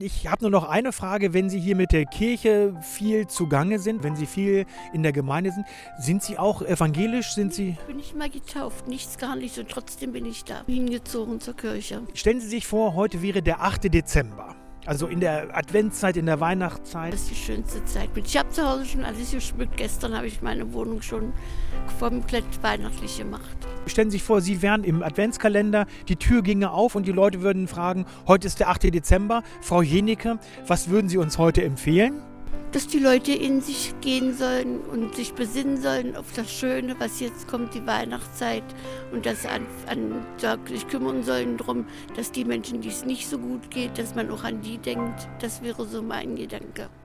Ich habe nur noch eine Frage, wenn Sie hier mit der Kirche viel zugange sind, wenn Sie viel in der Gemeinde sind Sie auch evangelisch? Ich bin nicht mal getauft, nichts, gar nicht. Und trotzdem bin ich da hingezogen zur Kirche. Stellen Sie sich vor, heute wäre der 8. Dezember. Also in der Adventszeit, in der Weihnachtszeit. Das ist die schönste Zeit. Ich habe zu Hause schon alles geschmückt. Gestern habe ich meine Wohnung schon komplett weihnachtlich gemacht. Stellen Sie sich vor, Sie wären im Adventskalender, die Tür ginge auf und die Leute würden fragen, heute ist der 8. Dezember. Frau Jenecke, was würden Sie uns heute empfehlen? Dass die Leute in sich gehen sollen und sich besinnen sollen auf das Schöne, was jetzt kommt, die Weihnachtszeit. Und dass sich kümmern sollen darum, dass die Menschen, die es nicht so gut geht, dass man auch an die denkt. Das wäre so mein Gedanke.